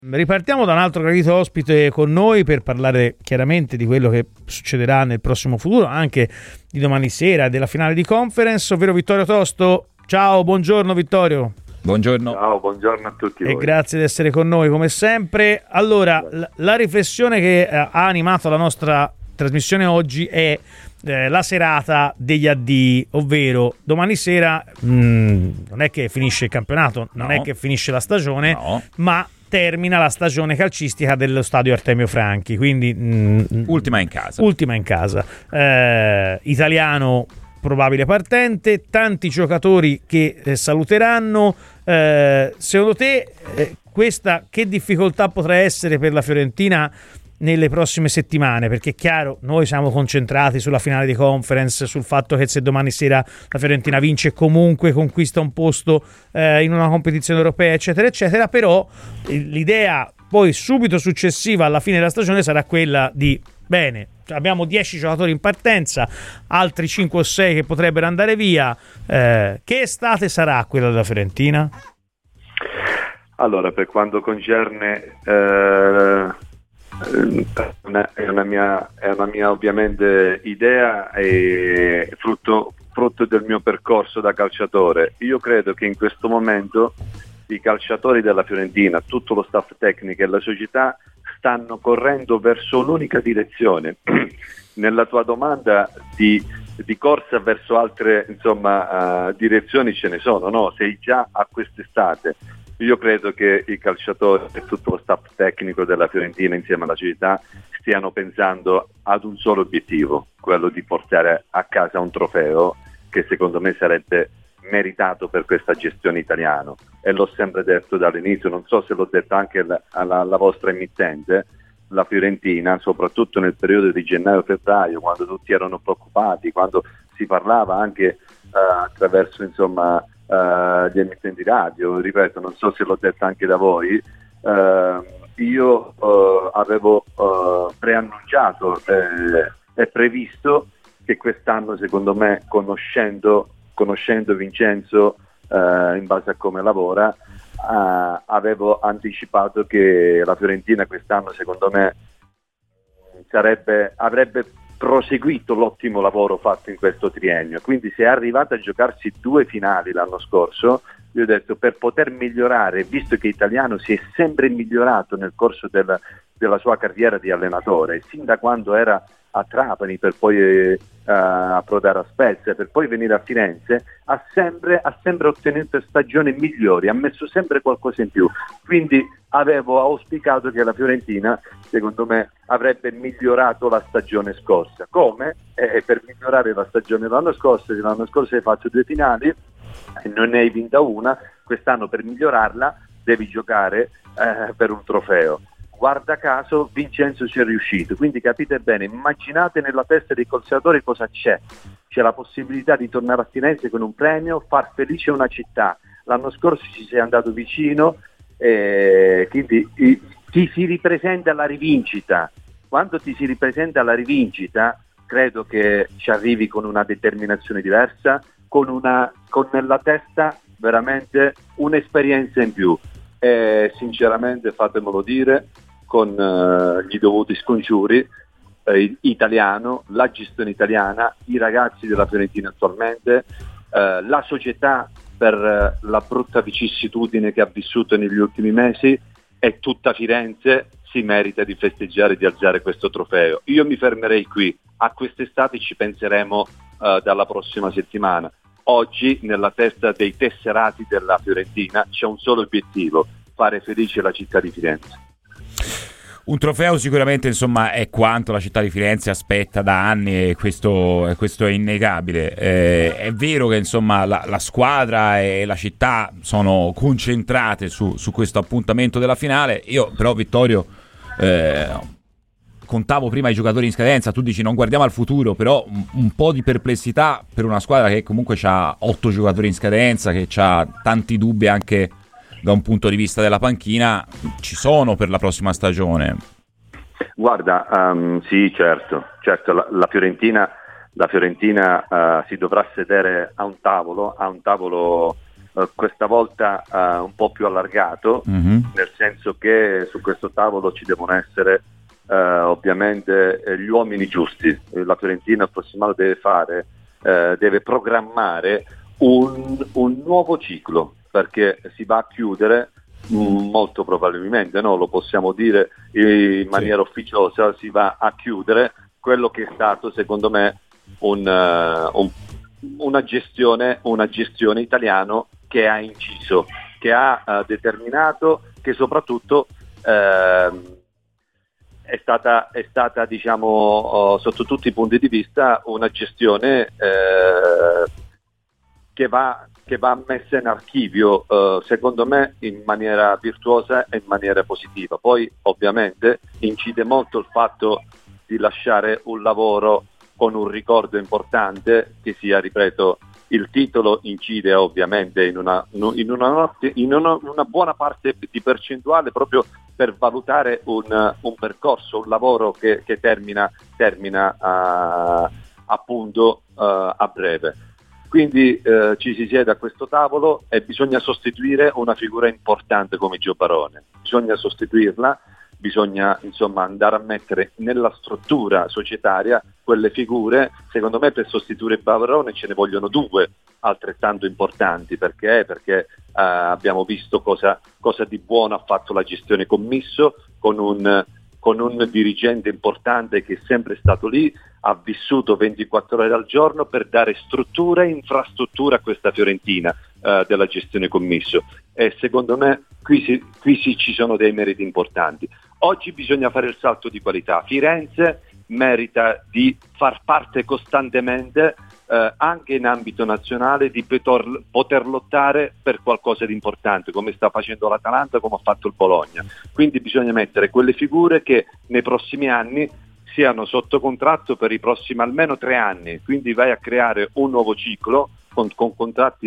Ripartiamo da un altro gradito ospite con noi per parlare chiaramente di quello che succederà nel prossimo futuro, anche di domani sera, della finale di conference, ovvero Vittorio Tosto. Ciao, buongiorno Vittorio. Buongiorno. Ciao, buongiorno a tutti voi. E grazie di essere con noi come sempre. Allora, la riflessione che ha animato la nostra trasmissione oggi è la serata degli addii, ovvero domani sera non è che finisce il campionato, non è che finisce la stagione, ma termina la stagione calcistica dello stadio Artemio Franchi, quindi ultima in casa. Italiano probabile partente, tanti giocatori che saluteranno. Secondo te questa che difficoltà potrà essere per la Fiorentina nelle prossime settimane? Perché è chiaro, noi siamo concentrati sulla finale di conference, sul fatto che se domani sera la Fiorentina vince comunque conquista un posto in una competizione europea, eccetera eccetera, però l'idea poi subito successiva alla fine della stagione sarà quella di bene, abbiamo 10 giocatori in partenza, altri 5 o 6 che potrebbero andare via, che estate sarà quella della Fiorentina? Allora, per quanto concerne è una mia ovviamente idea e frutto del mio percorso da calciatore. Io credo che in questo momento i calciatori della Fiorentina, tutto lo staff tecnico e la società stanno correndo verso un'unica direzione. Nella tua domanda di corsa verso altre direzioni ce ne sono, no? Sei già a quest'estate. Io credo che i calciatori e tutto lo staff tecnico della Fiorentina insieme alla società stiano pensando ad un solo obiettivo, quello di portare a casa un trofeo che secondo me sarebbe meritato per questa gestione italiana, e l'ho sempre detto dall'inizio, non so se l'ho detto anche alla vostra emittente, la Fiorentina, soprattutto nel periodo di gennaio-febbraio, quando tutti erano preoccupati, quando si parlava anche attraverso gli emittenti radio, ripeto, non so se l'ho detto anche da voi, io avevo preannunciato e previsto che quest'anno, secondo me, conoscendo Vincenzo in base a come lavora, avevo anticipato che la Fiorentina quest'anno, secondo me, avrebbe proseguito l'ottimo lavoro fatto in questo triennio. Quindi se è arrivata a giocarsi 2 finali l'anno scorso, io ho detto, per poter migliorare, visto che Italiano si è sempre migliorato nel corso della sua carriera di allenatore, sin da quando era a Trapani per poi approdare a Spezia, per poi venire a Firenze, ha sempre ottenuto stagioni migliori, ha messo sempre qualcosa in più. Quindi avevo auspicato che la Fiorentina, secondo me, avrebbe migliorato la stagione scorsa. Come? Per migliorare la stagione l'anno scorso hai fatto 2 finali e non ne hai vinta una, quest'anno per migliorarla devi giocare per un trofeo. Guarda caso Vincenzo ci è riuscito, quindi capite bene, immaginate nella testa dei calciatori cosa c'è la possibilità di tornare a Firenze con un premio, far felice una città. L'anno scorso ci sei andato vicino, quindi ti si ripresenta la rivincita. Quando ti si ripresenta la rivincita, credo che ci arrivi con una determinazione diversa, con nella testa veramente un'esperienza in più. E sinceramente, fatemelo dire, con gli dovuti scongiuri, italiano, la gestione italiana, i ragazzi della Fiorentina attualmente, la società per la brutta vicissitudine che ha vissuto negli ultimi mesi, e tutta Firenze si merita di festeggiare e di alzare questo trofeo. Io mi fermerei qui, a quest'estate ci penseremo dalla prossima settimana. Oggi nella testa dei tesserati della Fiorentina c'è un solo obiettivo: fare felice la città di Firenze. Un trofeo sicuramente, insomma, è quanto la città di Firenze aspetta da anni, e questo è innegabile. È vero che, insomma, la squadra e la città sono concentrate su questo appuntamento della finale. Io però, Vittorio, contavo prima i giocatori in scadenza, tu dici non guardiamo al futuro, però un po' di perplessità per una squadra che comunque ha 8 giocatori in scadenza, che ha tanti dubbi anche da un punto di vista della panchina, ci sono per la prossima stagione. Guarda, sì, certo, la Fiorentina si dovrà sedere a un tavolo questa volta un po' più allargato, nel senso che su questo tavolo ci devono essere ovviamente gli uomini giusti. La Fiorentina il prossimo anno deve programmare un nuovo ciclo, perché si va a chiudere molto probabilmente, no? Lo possiamo dire in maniera ufficiosa, si va a chiudere quello che è stato secondo me una gestione italiana che ha inciso, che ha determinato, che soprattutto è stata diciamo sotto tutti i punti di vista una gestione che va messa in archivio secondo me in maniera virtuosa e in maniera positiva. Poi ovviamente incide molto il fatto di lasciare un lavoro con un ricordo importante, che sia, ripeto, il titolo incide ovviamente in una buona parte di percentuale, proprio per valutare un percorso, un lavoro che termina appunto a breve. Quindi ci si siede a questo tavolo e bisogna sostituire una figura importante come Gio Barone, bisogna sostituirla, bisogna insomma andare a mettere nella struttura societaria quelle figure. Secondo me per sostituire Barone ce ne vogliono due altrettanto importanti, perché abbiamo visto cosa di buono ha fatto la gestione Commisso, con un dirigente importante che è sempre stato lì, ha vissuto 24 ore al giorno per dare struttura e infrastruttura a questa Fiorentina della gestione Commisso, e secondo me qui ci sono dei meriti importanti. Oggi bisogna fare il salto di qualità. Firenze merita di far parte costantemente anche in ambito nazionale, di poter lottare per qualcosa di importante, come sta facendo l'Atalanta, come ha fatto il Bologna. Quindi bisogna mettere quelle figure che nei prossimi anni siano sotto contratto per i prossimi almeno 3 anni, quindi vai a creare un nuovo ciclo con contratti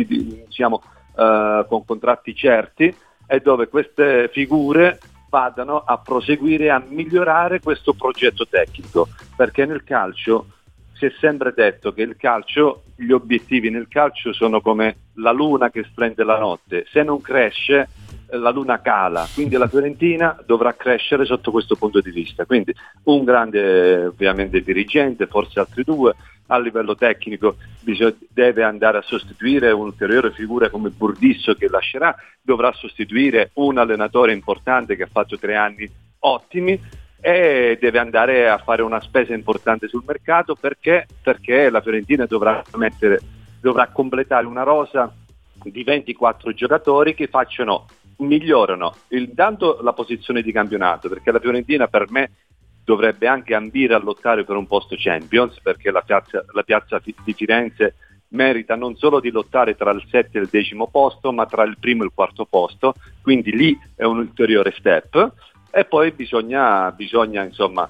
con contratti certi, e dove queste figure vadano a proseguire, a migliorare questo progetto tecnico, perché nel calcio si è sempre detto che gli obiettivi nel calcio sono come la luna che splende la notte, se non cresce la luna cala, quindi la Fiorentina dovrà crescere sotto questo punto di vista. Quindi un grande ovviamente dirigente, forse altri due. A livello tecnico deve andare a sostituire un'ulteriore figura come Burdisso, che lascerà, dovrà sostituire un allenatore importante che ha fatto 3 anni ottimi, e deve andare a fare una spesa importante sul mercato, perché la Fiorentina dovrà completare una rosa di 24 giocatori che migliorano intanto la posizione di campionato, perché la Fiorentina per me dovrebbe anche ambire a lottare per un posto Champions, perché la piazza di Firenze merita non solo di lottare tra il 7 e il 10° posto, ma tra il primo e il 4° posto, quindi lì è un ulteriore step. E poi bisogna insomma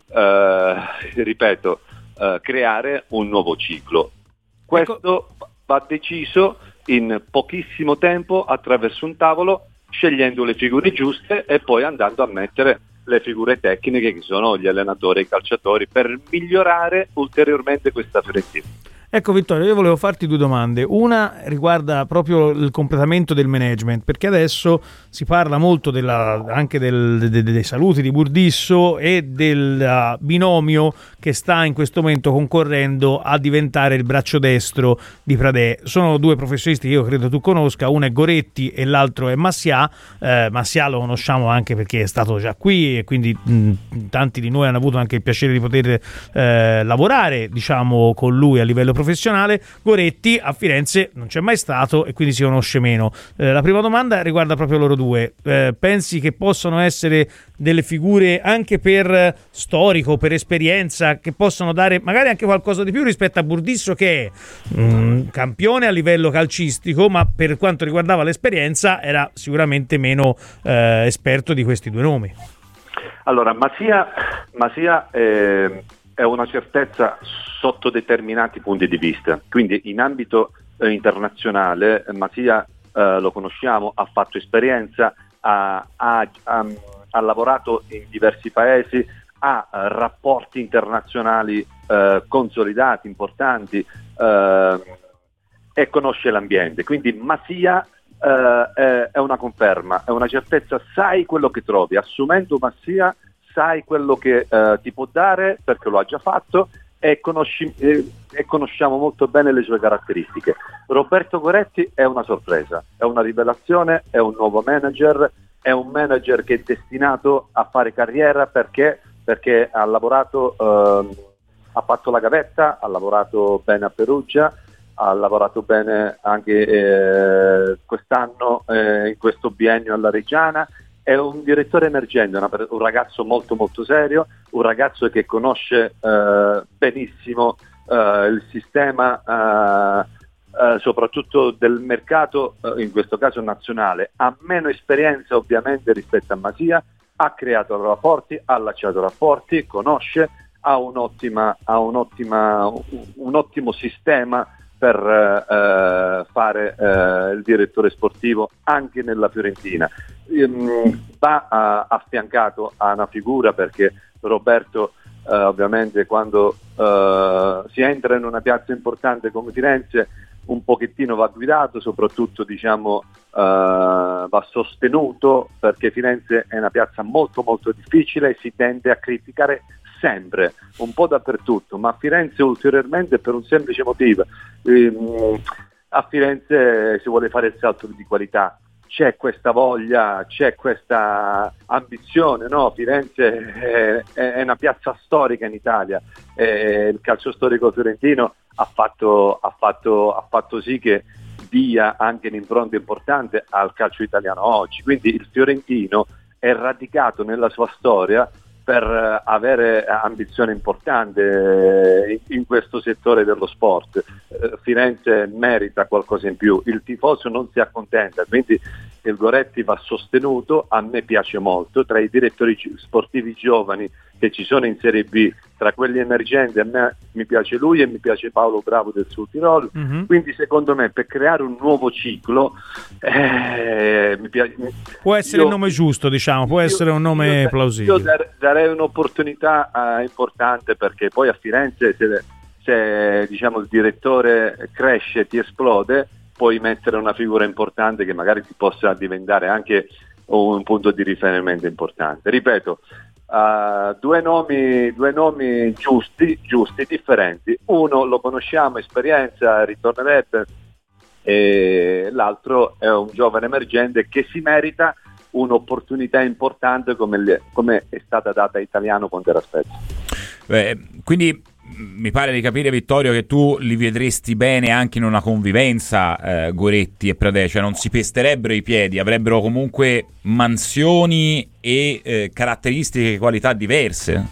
creare un nuovo ciclo. Questo va deciso in pochissimo tempo attraverso un tavolo, scegliendo le figure giuste e poi andando a mettere le figure tecniche, che sono gli allenatori e i calciatori, per migliorare ulteriormente questa Fiorentina. Ecco Vittorio, io volevo farti 2 domande. Una riguarda proprio il completamento del management, perché adesso si parla molto anche dei saluti di Burdisso e del binomio che sta in questo momento concorrendo a diventare il braccio destro di Pradè. Sono 2 professionisti che io credo tu conosca, uno è Goretti e l'altro è Massià. Massià lo conosciamo anche perché è stato già qui e quindi tanti di noi hanno avuto anche il piacere di poter lavorare, diciamo, con lui a livello professionale. Goretti a Firenze non c'è mai stato e quindi si conosce meno. La prima domanda riguarda proprio loro due. Pensi che possono essere delle figure anche per storico, per esperienza, che possono dare magari anche qualcosa di più rispetto a Burdisso, che è campione a livello calcistico, ma per quanto riguardava l'esperienza era sicuramente meno esperto di questi 2 nomi? Allora, Masia è una certezza sotto determinati punti di vista, quindi in ambito internazionale Masia lo conosciamo, ha fatto esperienza, ha lavorato in diversi paesi, ha rapporti internazionali consolidati, importanti, e conosce l'ambiente. Quindi Masia è una conferma, è una certezza, sai quello che trovi. Assumendo Masia sai quello che ti può dare perché lo ha già fatto e conosciamo molto bene le sue caratteristiche. Roberto Goretti è una sorpresa, è una rivelazione, è un nuovo manager, è un manager che è destinato a fare carriera perché ha lavorato, ha fatto la gavetta, ha lavorato bene a Perugia, ha lavorato bene anche quest'anno in questo biennio alla Reggiana. È un direttore emergente, un ragazzo molto molto serio, un ragazzo che conosce benissimo il sistema soprattutto del mercato, in questo caso nazionale. Ha meno esperienza ovviamente rispetto a Masia, ha creato rapporti, ha allacciato rapporti, conosce, ha un ottimo sistema per fare il direttore sportivo anche nella Fiorentina. Va affiancato a una figura, perché Roberto ovviamente quando si entra in una piazza importante come Firenze un pochettino va guidato, soprattutto va sostenuto, perché Firenze è una piazza molto molto difficile e si tende a criticare sempre, un po' dappertutto, ma a Firenze ulteriormente per un semplice motivo. A Firenze si vuole fare il salto di qualità, c'è questa voglia, c'è questa ambizione, no? Firenze è una piazza storica in Italia, il calcio storico fiorentino ha fatto sì che dia anche un'impronta importante al calcio italiano oggi, quindi il fiorentino è radicato nella sua storia per avere ambizione importante in questo settore dello sport. Firenze merita qualcosa in più, il tifoso non si accontenta, quindi il Goretti va sostenuto. A me piace molto, tra i direttori sportivi giovani che ci sono in Serie B, tra quelli emergenti, a me mi piace lui e mi piace Paolo Bravo del Sud Tirolo. Quindi secondo me per creare un nuovo ciclo mi piace, può essere il nome giusto, diciamo, può essere un nome plausibile. Io darei un'opportunità importante, perché poi a Firenze se diciamo il direttore cresce, ti esplode, puoi mettere una figura importante che magari ti possa diventare anche un punto di riferimento importante. Ripeto, due nomi giusti, differenti. Uno lo conosciamo, esperienza, ritornerebbe, e l'altro è un giovane emergente che si merita un'opportunità importante come è stata data a Italiano quando era Spezia. Quindi mi pare di capire, Vittorio, che tu li vedresti bene anche in una convivenza, Goretti e Pradè, cioè non si pesterebbero i piedi, avrebbero comunque mansioni e caratteristiche e qualità diverse.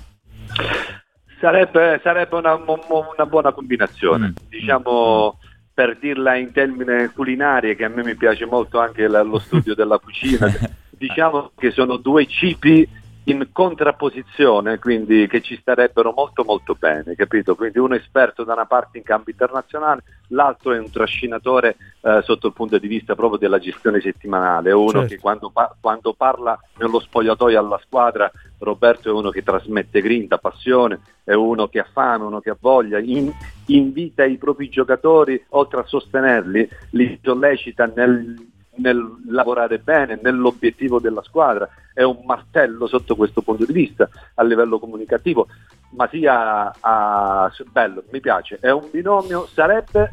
Sarebbe una buona combinazione, diciamo, per dirla in termini culinari, che a me mi piace molto anche lo studio della cucina. Diciamo che sono due cibi in contrapposizione, quindi che ci starebbero molto molto bene, capito? Quindi uno esperto da una parte in campo internazionale, l'altro è un trascinatore sotto il punto di vista proprio della gestione settimanale, uno che quando parla nello spogliatoio alla squadra, Roberto è uno che trasmette grinta, passione, è uno che ha fame, uno che ha voglia, invita i propri giocatori, oltre a sostenerli, li sollecita nel lavorare bene, nell'obiettivo della squadra. È un martello sotto questo punto di vista a livello comunicativo, ma sia bello, mi piace, è un binomio, sarebbe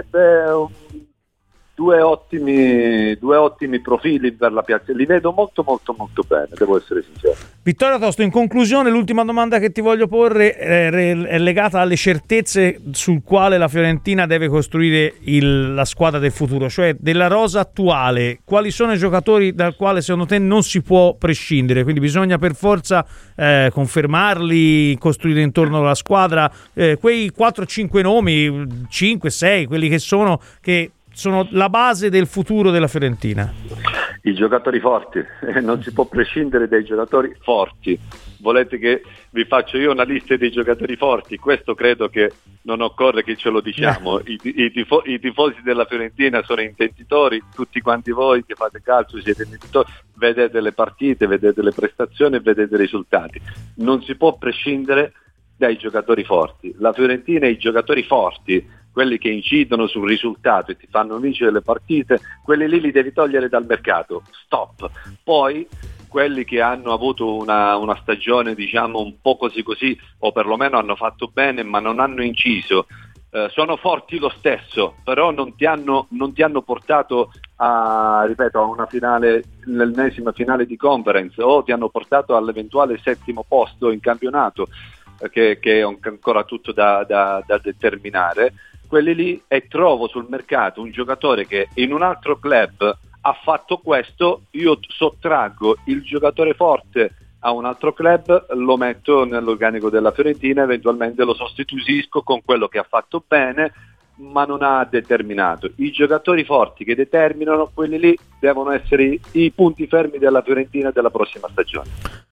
due ottimi profili per la piazza, li vedo molto molto molto bene, devo essere sincero. Vittorio Tosto, in conclusione l'ultima domanda che ti voglio porre è legata alle certezze sul quale la Fiorentina deve costruire la squadra del futuro, cioè della rosa attuale, quali sono i giocatori dal quale secondo te non si può prescindere, quindi bisogna per forza confermarli, costruire intorno alla squadra quei 4-5 nomi, 5-6, quelli che sono la base del futuro della Fiorentina. I giocatori forti, non si può prescindere dai giocatori forti. Volete che vi faccio io una lista dei giocatori forti? Questo credo che non occorre che ce lo diciamo. I tifosi della Fiorentina sono intenditori, tutti quanti voi che fate calcio siete intenditori, vedete le partite, vedete le prestazioni, vedete i risultati. Non si può prescindere dai giocatori forti. La Fiorentina i giocatori forti quelli che incidono sul risultato e ti fanno vincere le partite, quelli lì li devi togliere dal mercato, stop. Poi quelli che hanno avuto una stagione diciamo un po' così o perlomeno hanno fatto bene ma non hanno inciso, sono forti lo stesso, però non ti hanno portato a una finale, l'ennesima finale di conference, o ti hanno portato all'eventuale 7° posto in campionato, che è ancora tutto da determinare. Quelli lì, e trovo sul mercato un giocatore che in un altro club ha fatto questo, io sottraggo il giocatore forte a un altro club, lo metto nell'organico della Fiorentina, eventualmente lo sostituisco con quello che ha fatto bene ma non ha determinato. I giocatori forti che determinano, quelli lì devono essere i punti fermi della Fiorentina della prossima stagione.